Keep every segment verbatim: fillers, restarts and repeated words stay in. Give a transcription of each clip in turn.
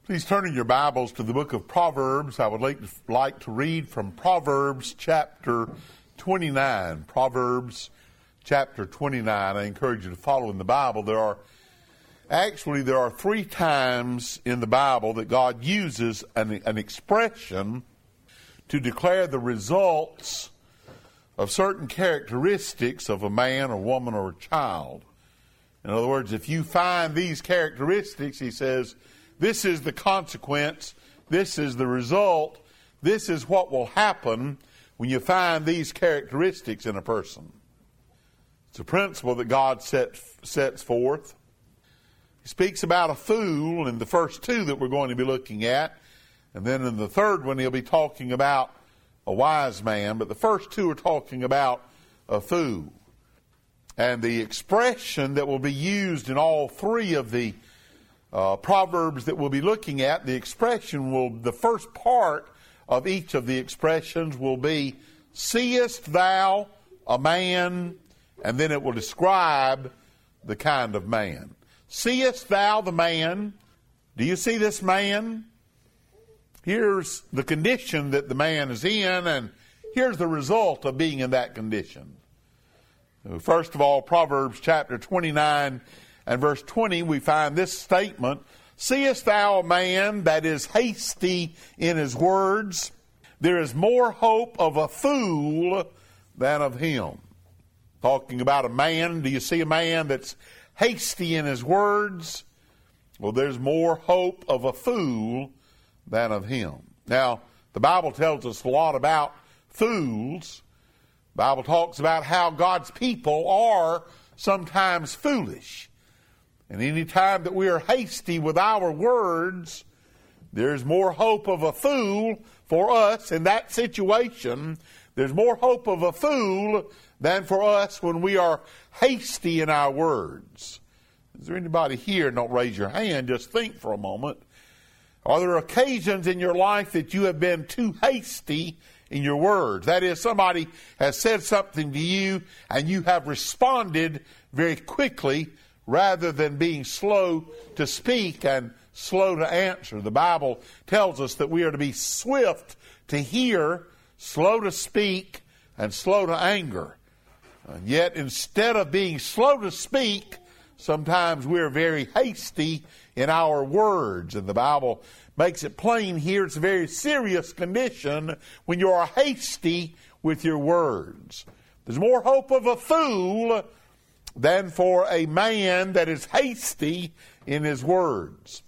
Please turn in your Bibles to the book of Proverbs. I would like to, like to read from Proverbs chapter twenty-nine. Proverbs chapter twenty-nine. I encourage you to follow in the Bible. There are, actually, there are three times in the Bible that God uses an, an expression to declare the results of certain characteristics of a man, a woman, or a child. In other words, if you find these characteristics, he says, this is the consequence, this is the result, this is what will happen when you find these characteristics in a person. It's a principle that God set, sets forth. He speaks about a fool in the first two that we're going to be looking at, and then in the third one he'll be talking about a wise man, but the first two are talking about a fool. And the expression that will be used in all three of the Uh, Proverbs that we'll be looking at, the expression will, the first part of each of the expressions will be, seest thou a man, and then it will describe the kind of man. Seest thou the man? Do you see this man? Here's the condition that the man is in, and here's the result of being in that condition. First of all, Proverbs chapter twenty-nine and verse twenty, we find this statement, seest thou a man that is hasty in his words? There is more hope of a fool than of him. Talking about a man, do you see a man that's hasty in his words? Well, there's more hope of a fool than of him. Now, the Bible tells us a lot about fools. The Bible talks about how God's people are sometimes foolish. And any time that we are hasty with our words, there's more hope of a fool for us in that situation. There's more hope of a fool than for us when we are hasty in our words. Is there anybody here? Don't raise your hand. Just think for a moment. Are there occasions in your life that you have been too hasty in your words? That is, somebody has said something to you and you have responded very quickly rather than being slow to speak and slow to answer. The Bible tells us that we are to be swift to hear, slow to speak, and slow to anger. And yet, instead of being slow to speak, sometimes we're very hasty in our words. And the Bible makes it plain here, it's a very serious condition when you are hasty with your words. There's more hope of a fool than for a man that is hasty in his words.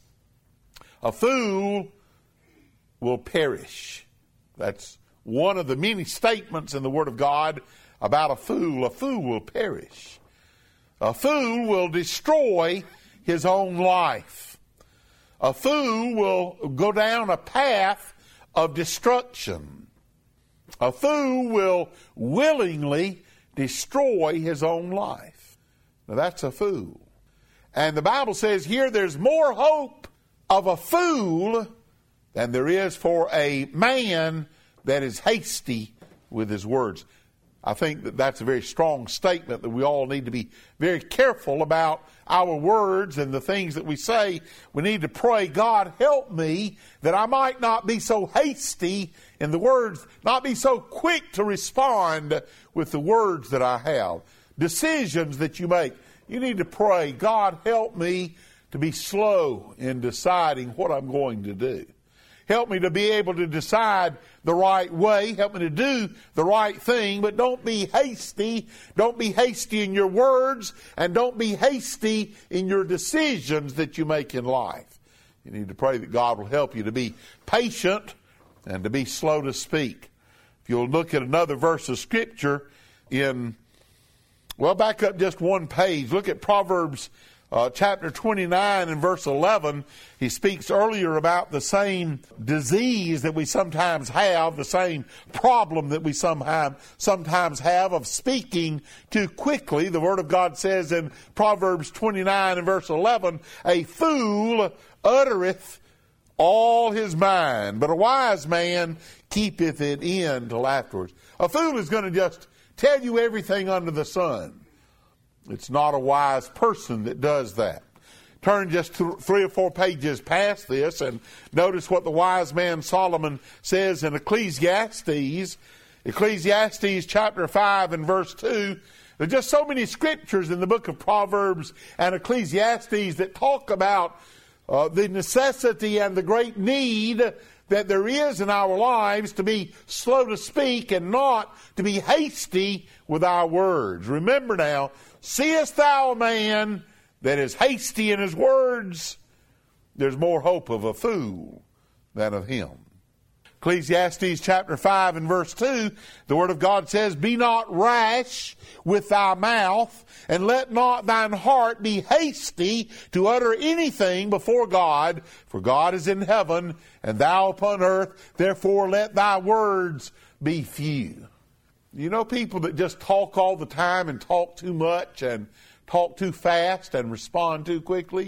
A fool will perish. That's one of the many statements in the Word of God about a fool. A fool will perish. A fool will destroy his own life. A fool will go down a path of destruction. A fool will willingly destroy his own life. Now that's a fool. And the Bible says here there's more hope of a fool than there is for a man that is hasty with his words. I think that that's a very strong statement that we all need to be very careful about our words and the things that we say. We need to pray, God, help me that I might not be so hasty in the words, not be so quick to respond with the words that I have. Decisions that you make, you need to pray, God, help me to be slow in deciding what I'm going to do. Help me to be able to decide the right way. Help me to do the right thing, but don't be hasty. Don't be hasty in your words, and don't be hasty in your decisions that you make in life. You need to pray that God will help you to be patient and to be slow to speak. If you'll look at another verse of Scripture in Well, back up just one page. Look at Proverbs uh, chapter twenty-nine and verse eleven. He speaks earlier about the same disease that we sometimes have, the same problem that we somehow, sometimes have of speaking too quickly. The Word of God says in Proverbs twenty-nine and verse eleven, a fool uttereth all his mind, but a wise man keepeth it in till afterwards. A fool is going to just tell you everything under the sun. It's not a wise person that does that. turn just th- three or four pages past this and notice what the wise man Solomon says in Ecclesiastes. Ecclesiastes chapter five and verse two. There are just so many scriptures in the book of Proverbs and Ecclesiastes that talk about uh, the necessity and the great need that there is in our lives to be slow to speak and not to be hasty with our words. Remember now, seest thou a man that is hasty in his words? There's more hope of a fool than of him. Ecclesiastes chapter five and verse two, the Word of God says, Be not rash with thy mouth, and let not thine heart be hasty to utter anything before God, for God is in heaven, and thou upon earth, therefore let thy words be few. You know people that just talk all the time and talk too much and talk too fast and respond too quickly?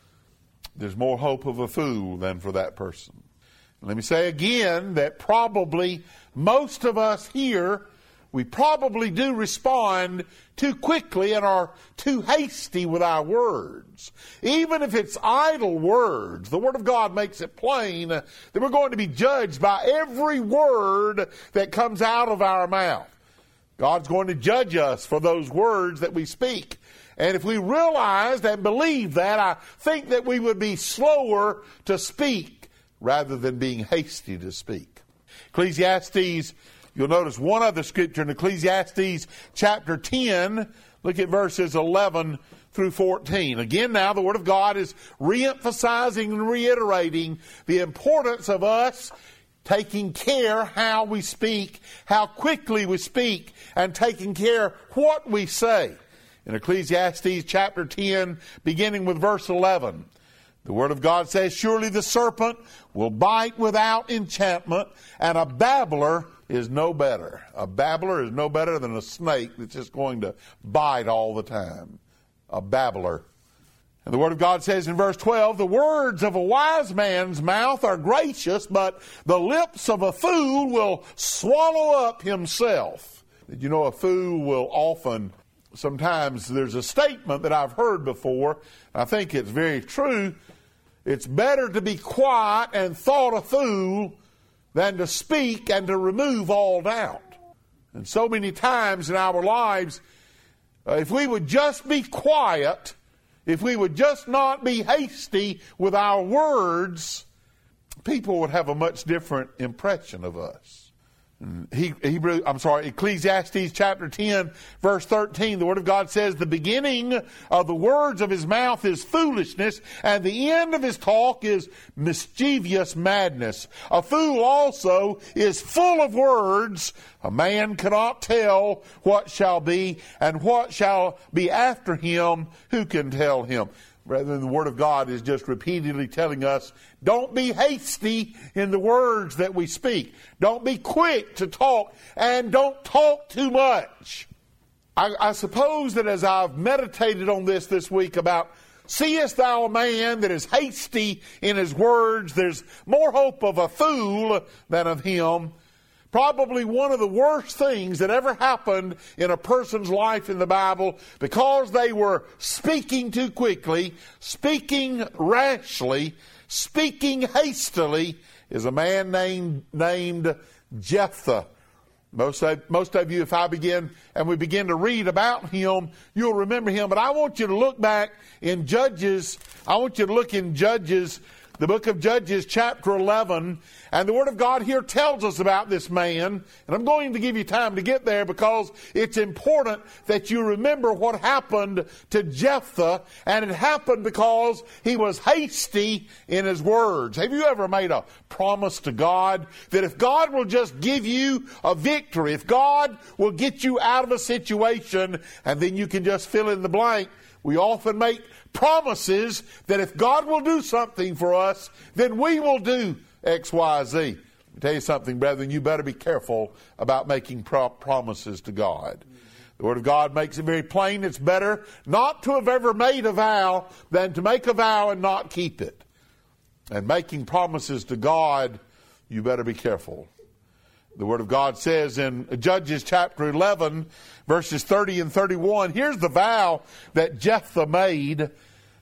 There's more hope of a fool than for that person. Let me say again that probably most of us here, we probably do respond too quickly and are too hasty with our words. Even if it's idle words, the Word of God makes it plain that we're going to be judged by every word that comes out of our mouth. God's going to judge us for those words that we speak. And if we realized and believed that, I think that we would be slower to speak rather than being hasty to speak. Ecclesiastes, you'll notice one other scripture in Ecclesiastes chapter ten. Look at verses eleven through fourteen. Again now, the Word of God is re-emphasizing and reiterating the importance of us taking care how we speak, how quickly we speak, and taking care what we say. In Ecclesiastes chapter ten, beginning with verse eleven, the Word of God says, Surely the serpent will bite without enchantment, and a babbler is no better. A babbler is no better than a snake that's just going to bite all the time. A babbler. And the Word of God says in verse twelve, The words of a wise man's mouth are gracious, but the lips of a fool will swallow up himself. Did you know a fool will often, sometimes there's a statement that I've heard before, I think it's very true. It's better to be quiet and thought a fool than to speak and to remove all doubt. And so many times in our lives, uh, if we would just be quiet, if we would just not be hasty with our words, people would have a much different impression of us. He, Hebrew, I'm sorry, Ecclesiastes chapter ten, verse thirteen, the Word of God says, The beginning of the words of his mouth is foolishness, and the end of his talk is mischievous madness. A fool also is full of words. A man cannot tell what shall be, and what shall be after him, who can tell him? Rather than the Word of God is just repeatedly telling us, don't be hasty in the words that we speak. Don't be quick to talk, and don't talk too much. I, I suppose that as I've meditated on this this week about, seest thou a man that is hasty in his words, there's more hope of a fool than of him. Probably one of the worst things that ever happened in a person's life in the Bible, because they were speaking too quickly, speaking rashly, speaking hastily, is a man named, named Jephthah. Most of, most of you, if I begin and we begin to read about him, you'll remember him. But I want you to look back in Judges. I want you to look in Judges, the book of Judges, chapter eleven. And the Word of God here tells us about this man. And I'm going to give you time to get there because it's important that you remember what happened to Jephthah. And it happened because he was hasty in his words. Have you ever made a promise to God that if God will just give you a victory, if God will get you out of a situation, and then you can just fill in the blank? We often make promises that if God will do something for us, then we will do X, Y, Z. Let me tell you something, brethren, you better be careful about making pro- promises to God. The Word of God makes it very plain. It's better not to have ever made a vow than to make a vow and not keep it. And making promises to God, you better be careful. The Word of God says in Judges chapter eleven, verses thirty and thirty-one, here's the vow that Jephthah made.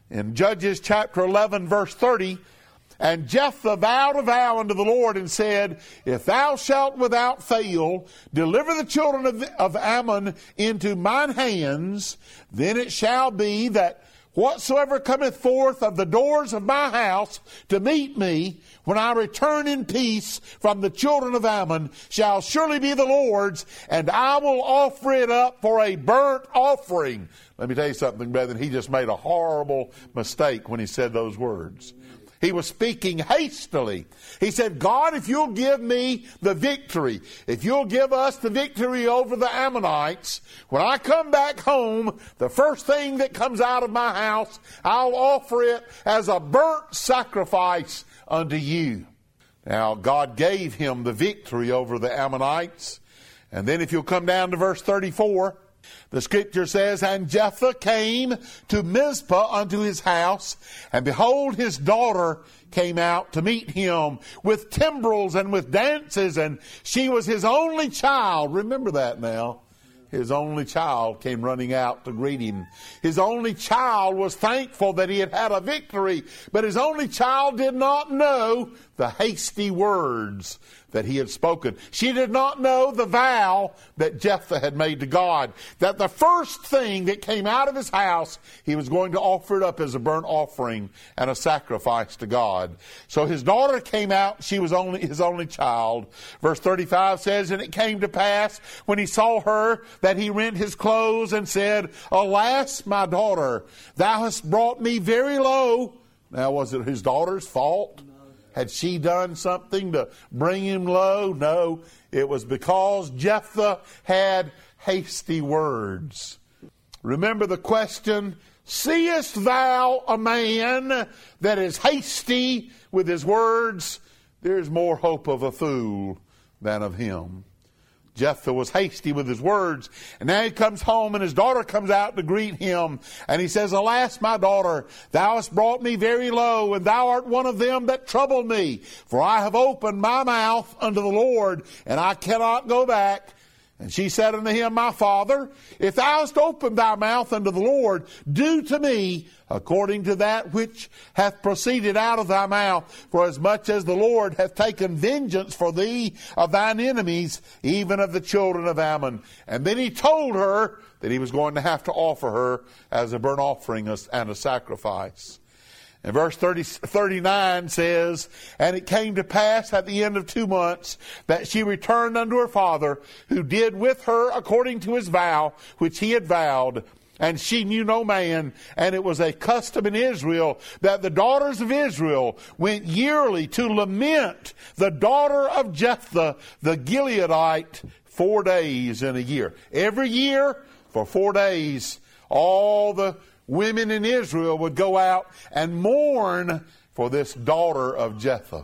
In Judges chapter eleven, verse thirty, and Jephthah vowed a vow unto the Lord and said, if thou shalt without fail deliver the children of, of Ammon into mine hands, then it shall be that whatsoever cometh forth of the doors of my house to meet me, when I return in peace from the children of Ammon, shall surely be the Lord's, and I will offer it up for a burnt offering. Let me tell you something, brethren. He just made a horrible mistake when he said those words. He was speaking hastily. He said, God, if you'll give me the victory, if you'll give us the victory over the Ammonites, when I come back home, the first thing that comes out of my house, I'll offer it as a burnt sacrifice unto you. Now, God gave him the victory over the Ammonites. And then if you'll come down to verse thirty-four, the scripture says, and Jephthah came to Mizpah unto his house, and behold, his daughter came out to meet him with timbrels and with dances, and she was his only child. Remember that now. His only child came running out to greet him. His only child was thankful that he had had a victory, but his only child did not know the hasty words that he had spoken. She did not know the vow that Jephthah had made to God, that the first thing that came out of his house, he was going to offer it up as a burnt offering and a sacrifice to God. So his daughter came out. She was only his only child. Verse thirty-five says, and it came to pass when he saw her that he rent his clothes and said, alas, my daughter, thou hast brought me very low. Now, was it his daughter's fault? Had she done something to bring him low? No, it was because Jephthah had hasty words. Remember the question, seest thou a man that is hasty with his words? There is more hope of a fool than of him. Jephthah was hasty with his words, and now he comes home and his daughter comes out to greet him, and he says, alas, my daughter, thou hast brought me very low, and thou art one of them that trouble me, for I have opened my mouth unto the Lord, and I cannot go back. And she said unto him, my father, if thou hast opened thy mouth unto the Lord, do to me according to that which hath proceeded out of thy mouth. For as much as the Lord hath taken vengeance for thee of thine enemies, even of the children of Ammon. And then he told her that he was going to have to offer her as a burnt offering and a sacrifice. And verse thirty, thirty-nine says, and it came to pass at the end of two months that she returned unto her father, who did with her according to his vow, which he had vowed. And she knew no man, and it was a custom in Israel that the daughters of Israel went yearly to lament the daughter of Jephthah, the Gileadite, four days in a year. Every year, for four days, all the women in Israel would go out and mourn for this daughter of Jephthah.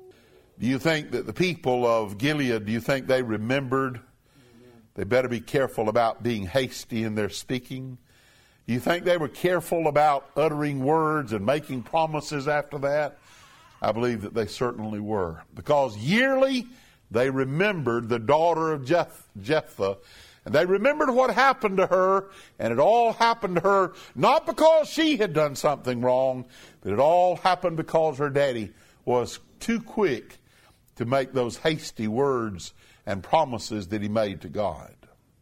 Do you think that the people of Gilead, do you think they remembered? They better be careful about being hasty in their speaking. Do you think they were careful about uttering words and making promises after that? I believe that they certainly were. Because yearly they remembered the daughter of Jeph- Jephthah. And they remembered what happened to her, and it all happened to her not because she had done something wrong, but it all happened because her daddy was too quick to make those hasty words and promises that he made to God.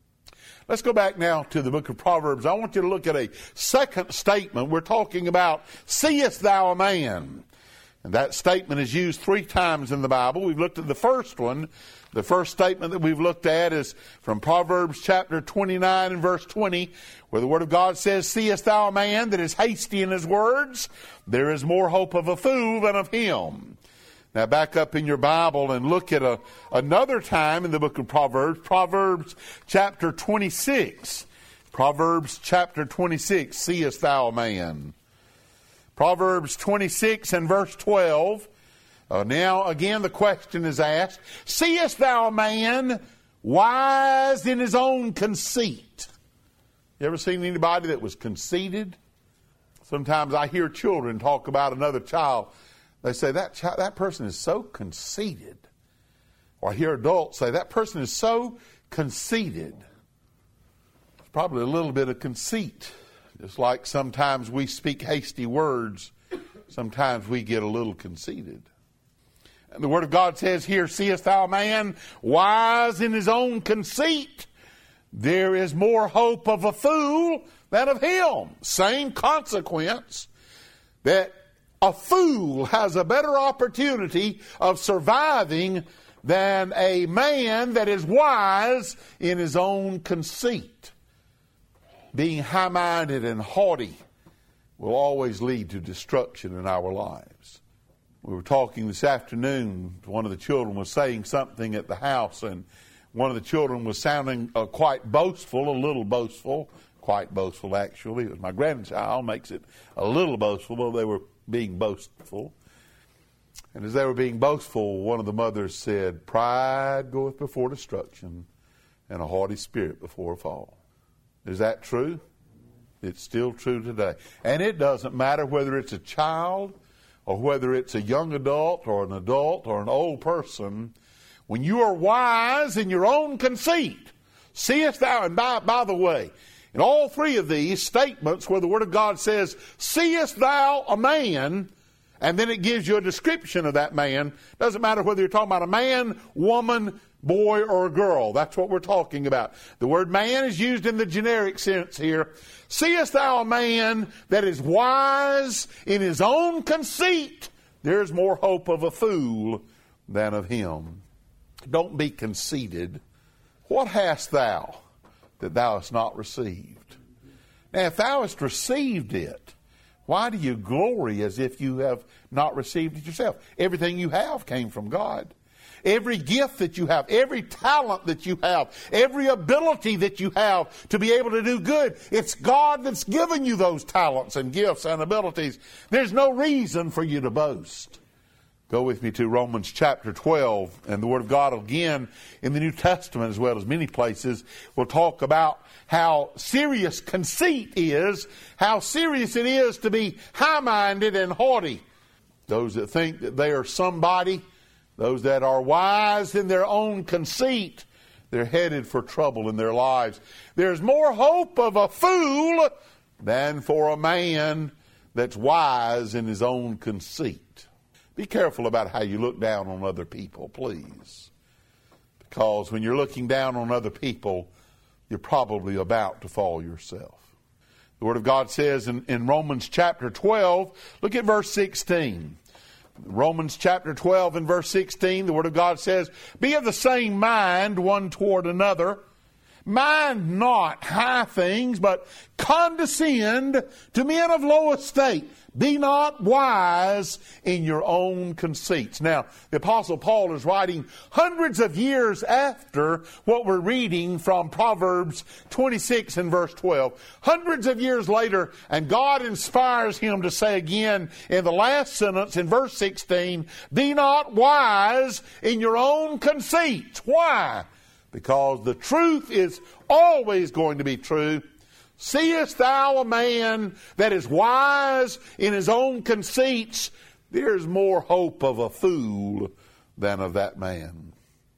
Let's go back now to the book of Proverbs. I want you to look at a second statement. We're talking about, seest thou a man? And that statement is used three times in the Bible. We've looked at the first one. The first statement that we've looked at is from Proverbs chapter twenty-nine and verse twenty, where the Word of God says, seest thou a man that is hasty in his words? There is more hope of a fool than of him. Now back up in your Bible and look at a, another time in the book of Proverbs, Proverbs chapter twenty-six. Proverbs chapter twenty-six, seest thou a man? Proverbs twenty-six and verse twelve. Uh, now, again, the question is asked, seest thou a man wise in his own conceit? You ever seen anybody that was conceited? Sometimes I hear children talk about another child. They say, that child, that person is so conceited. Or I hear adults say, that person is so conceited. There's probably a little bit of conceit Just like sometimes we speak hasty words, sometimes we get a little conceited. And the Word of God says here, seest thou a man wise in his own conceit? There is more hope of a fool than of him. Same consequence, that a fool has a better opportunity of surviving than a man that is wise in his own conceit. Being high-minded and haughty will always lead to destruction in our lives. We were talking this afternoon. One of the children was saying something at the house, and one of the children was sounding uh, quite boastful, a little boastful, quite boastful actually. It was my grandchild, makes it a little boastful, but they were being boastful. And as they were being boastful, one of the mothers said, pride goeth before destruction, and a haughty spirit before a fall. Is that true? It's still true today. And it doesn't matter whether it's a child or whether it's a young adult or an adult or an old person. When you are wise in your own conceit, seest thou, and by, by the way, in all three of these statements where the Word of God says, seest thou a man, and then it gives you a description of that man. Doesn't matter whether you're talking about a man, woman, boy, or a girl. That's what we're talking about. The word man is used in the generic sense here. Seest thou a man that is wise in his own conceit? There's more hope of a fool than of him. Don't be conceited. What hast thou that thou hast not received? Now, if thou hast received it, why do you glory as if you have not received it yourself? Everything you have came from God. Every gift that you have, every talent that you have, every ability that you have to be able to do good, it's God that's given you those talents and gifts and abilities. There's no reason for you to boast. Go with me to Romans chapter twelve, and the Word of God again in the New Testament as well as many places will talk about how serious conceit is, how serious it is to be high-minded and haughty. Those that think that they are somebody, those that are wise in their own conceit, they're headed for trouble in their lives. There's more hope of a fool than for a man that's wise in his own conceit. Be careful about how you look down on other people, please. Because when you're looking down on other people, you're probably about to fall yourself. The Word of God says in, in Romans chapter twelve, look at verse sixteen. Romans chapter twelve and verse sixteen, the Word of God says, be of the same mind one toward another. Mind not high things, but condescend to men of low estate. Be not wise in your own conceits. Now, the Apostle Paul is writing hundreds of years after what we're reading from Proverbs twenty-six and verse twelve. Hundreds of years later, and God inspires him to say again in the last sentence in verse sixteen, be not wise in your own conceits. Why? Because the truth is always going to be true. Seest thou a man that is wise in his own conceits? There's more hope of a fool than of that man.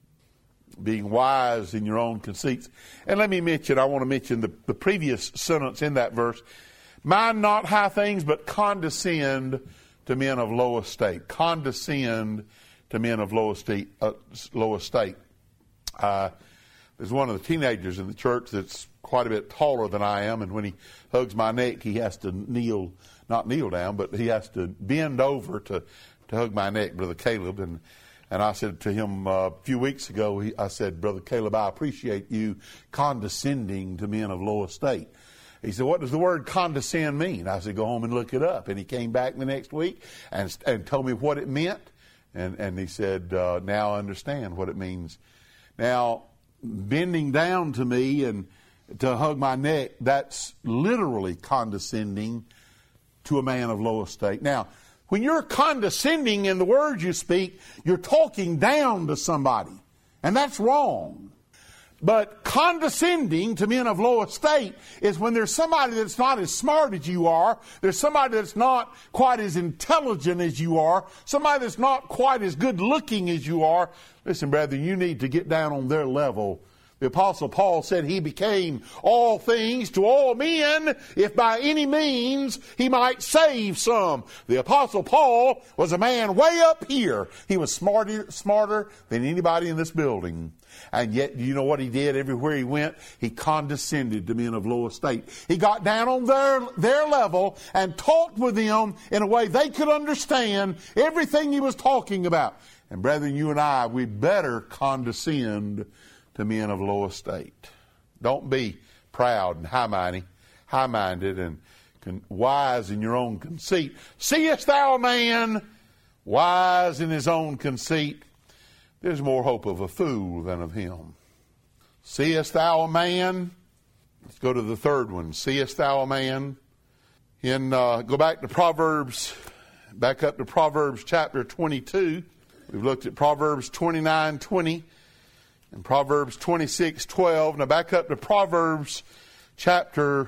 Being wise in your own conceits. And let me mention, I want to mention the, the previous sentence in that verse. Mind not high things, but condescend to men of low estate. Condescend to men of low estate. Uh, low estate. Uh, there's one of the teenagers in the church that's quite a bit taller than I am, and when he hugs my neck, he has to kneel, not kneel down, but he has to bend over to, to hug my neck, Brother Caleb. And and I said to him uh, a few weeks ago, he, I said, Brother Caleb, I appreciate you condescending to men of low estate. He said, what does the word condescend mean? I said, go home and look it up. And he came back the next week and, and told me what it meant. And, and he said, uh, now I understand what it means. Now, bending down to me and to hug my neck, that's literally condescending to a man of low estate. Now, when you're condescending in the words you speak, you're talking down to somebody, and that's wrong. But condescending to men of low estate is when there's somebody that's not as smart as you are, there's somebody that's not quite as intelligent as you are, somebody that's not quite as good looking as you are. Listen, brethren, you need to get down on their level. The Apostle Paul said he became all things to all men, if by any means he might save some. The Apostle Paul was a man way up here. He was smarter, smarter than anybody in this building. And yet, you know what he did? Everywhere he went, he condescended to men of low estate. He got down on their, their level and talked with them in a way they could understand everything he was talking about. And brethren, you and I, we better condescend to men of low estate. Don't be proud and high-minded, high-minded and con- wise in your own conceit. Seest thou a man wise in his own conceit? There's more hope of a fool than of him. Seest thou a man? Let's go to the third one. Seest thou a man? In uh, go back to Proverbs, back up to Proverbs chapter twenty-two. We've looked at Proverbs twenty-nine twenty and Proverbs twenty-six twelve. Now back up to Proverbs chapter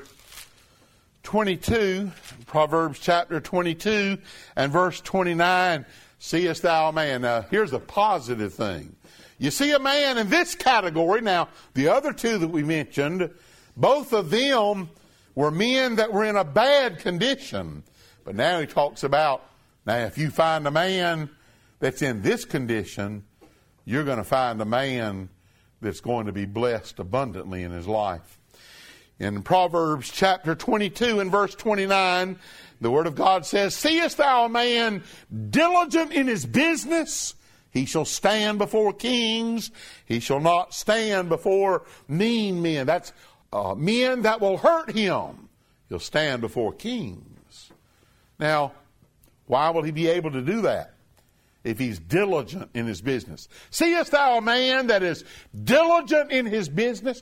twenty-two. Proverbs chapter twenty-two and verse twenty-nine. Seest thou a man? Now, here's a positive thing. You see a man in this category. Now, the other two that we mentioned, both of them were men that were in a bad condition. But now he talks about, now if you find a man that's in this condition, you're going to find a man that's going to be blessed abundantly in his life. In Proverbs chapter twenty-two and verse twenty-nine, the Word of God says, Seest thou a man diligent in his business? He shall stand before kings. He shall not stand before mean men. That's uh, men that will hurt him. He'll stand before kings. Now, why will he be able to do that? If he's diligent in his business. Seest thou a man that is diligent in his business?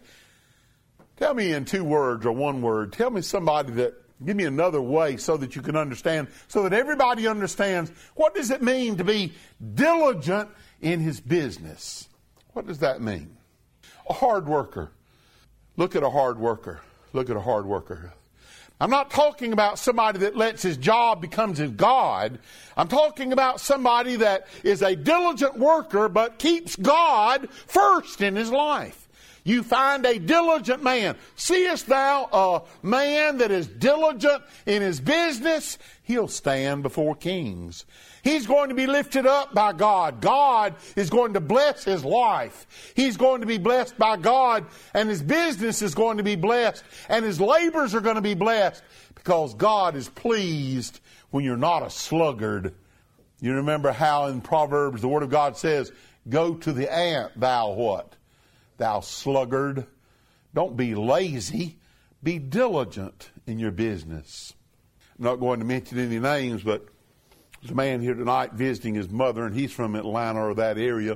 Tell me in two words or one word. Tell me somebody that, give me another way so that you can understand, so that everybody understands, what does it mean to be diligent in his business? What does that mean? A hard worker. Look at a hard worker. Look at a hard worker. I'm not talking about somebody that lets his job become his God. I'm talking about somebody that is a diligent worker but keeps God first in his life. You find a diligent man. Seest thou a man that is diligent in his business? He'll stand before kings. He's going to be lifted up by God. God is going to bless his life. He's going to be blessed by God, and his business is going to be blessed, and his labors are going to be blessed, because God is pleased when you're not a sluggard. You remember how in Proverbs the Word of God says, Go to the ant, thou what? Thou sluggard. Don't be lazy. Be diligent in your business. I'm not going to mention any names, but there's a man here tonight visiting his mother, and he's from Atlanta or that area.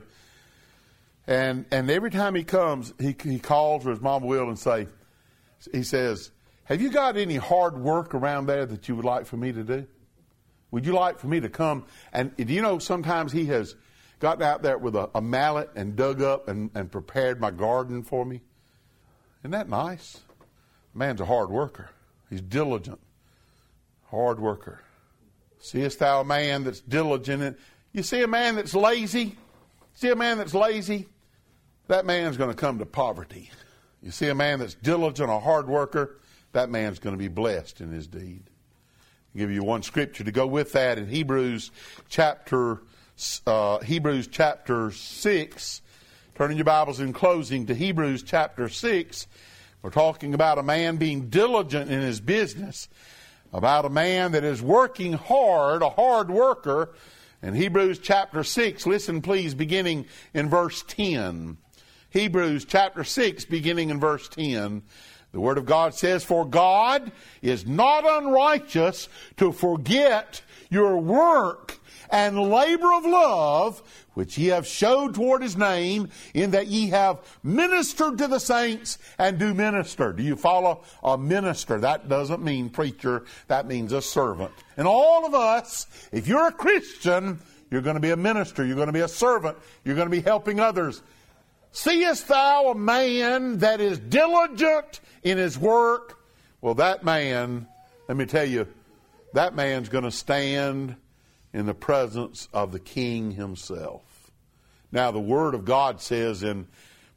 And and every time he comes, he he calls, or his mom will, and say, he says, have you got any hard work around there that you would like for me to do? Would you like for me to come? And do you know sometimes he has gotten out there with a, a mallet and dug up and, and prepared my garden for me? Isn't that nice? The man's a hard worker. He's diligent. Hard worker. Seest thou a man that's diligent? You see a man that's lazy? See a man that's lazy? That man's going to come to poverty. You see a man that's diligent, a hard worker? That man's going to be blessed in his deed. I'll give you one scripture to go with that in Hebrews chapter Uh, Hebrews chapter six. Turning your Bibles in closing to Hebrews chapter six. We're talking about a man being diligent in his business. About a man that is working hard, a hard worker. In Hebrews chapter six, listen please, beginning in verse ten. Hebrews chapter six, beginning in verse ten. The Word of God says, For God is not unrighteous to forget your work and labor of love, which ye have showed toward his name, in that ye have ministered to the saints and do minister. Do you follow? A minister. That doesn't mean preacher. That means a servant. And all of us, if you're a Christian, you're going to be a minister. You're going to be a servant. You're going to be helping others. Seest thou a man that is diligent in his work? Well, that man, let me tell you, that man's going to stand in the presence of the King himself. Now, the Word of God says in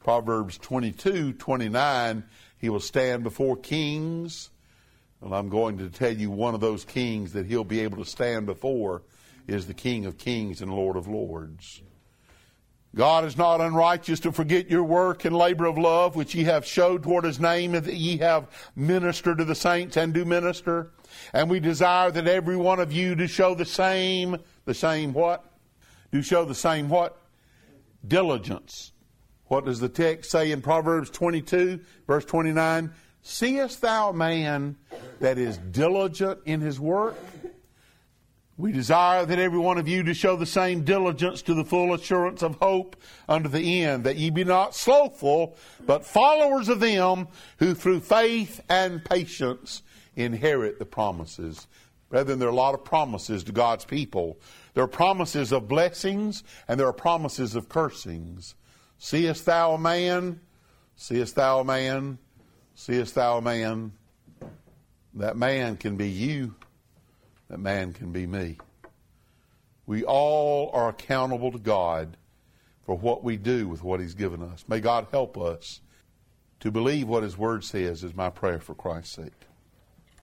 Proverbs twenty-two twenty-nine, he will stand before kings. Well, I'm going to tell you one of those kings that he'll be able to stand before is the King of Kings and Lord of Lords. God is not unrighteous to forget your work and labor of love, which ye have showed toward his name, and that ye have ministered to the saints and do minister. And we desire that every one of you do show the same, the same what? Do show the same what? Diligence. What does the text say in Proverbs twenty-two, verse twenty-nine? Seest thou a man that is diligent in his work? We desire that every one of you to show the same diligence to the full assurance of hope unto the end, that ye be not slothful, but followers of them who through faith and patience inherit the promises. Brethren, there are a lot of promises to God's people. There are promises of blessings and there are promises of cursings. Seest thou a man? Seest thou a man? Seest thou a man? That man can be you. That man can be me. We all are accountable to God for what we do with what he's given us. May God help us to believe what his word says is my prayer for Christ's sake.